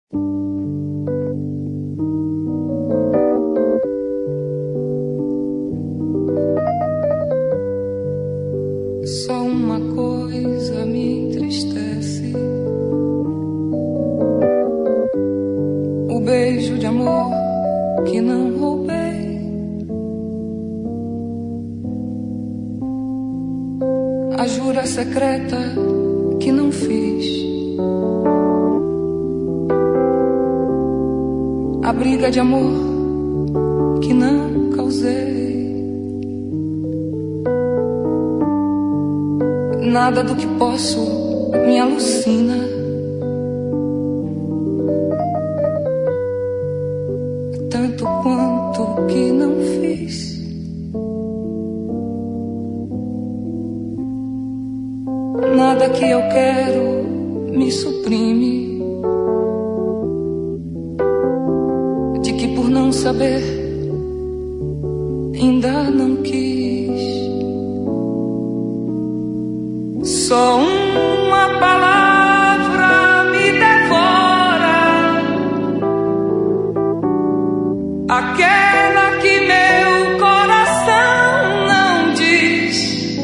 Só uma coisa me entristece: o beijo de amor que não roubei, a jura secreta que não fiz, a briga de amor que não causei. Nada do que posso me alucina, tanto quanto que não fiz. Nada que eu quero me suprime, de que por não saber ainda não quis. Só uma palavra me devora, aquela que meu coração não diz.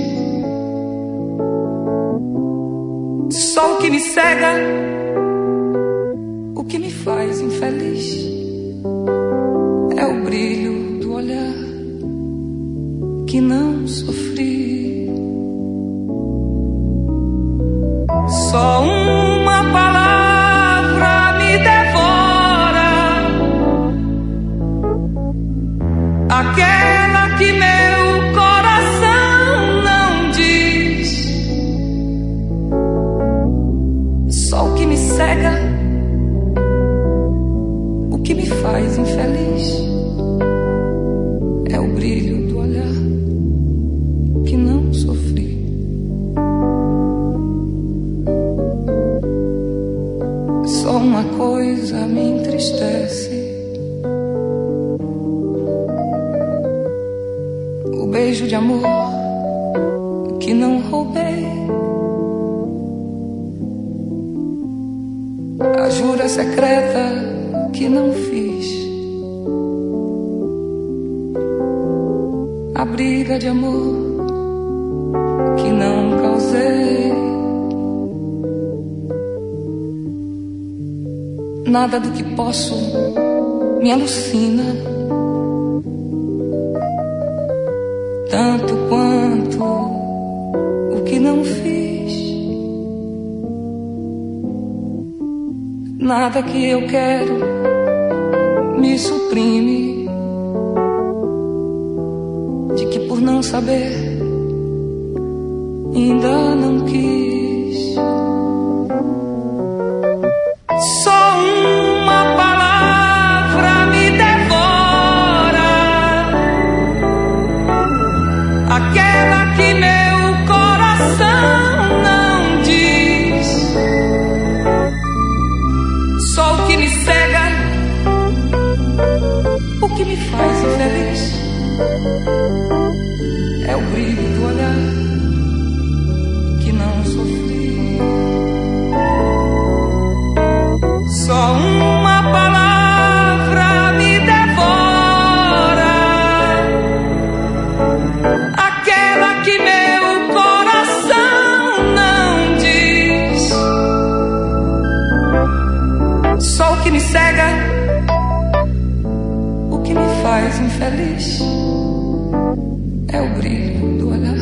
Só o que me cega, o que me faz infeliz, é o brilho do olhar que não sofri. Só uma palavra me devora, aquela que meu coração não diz. Só o que me cega, o que me faz infeliz, é o brilho do olhar que não sofri. Só uma coisa me entristece: o beijo de amor que não roubei, a jura secreta que não fiz, a briga de amor que não causei. Nada do que posso me alucina, tanto quanto o que não fiz. Nada que eu quero me suprime, de que por não saber ainda não quis. Aquela que meu coração não diz. Só o que me cega, o que me faz infeliz, é o brilho do olhar que não sofri. Só uma palavra me devora, aquela que meu coração não diz. Só o que me cega, o que me faz infeliz, é o brilho do olhar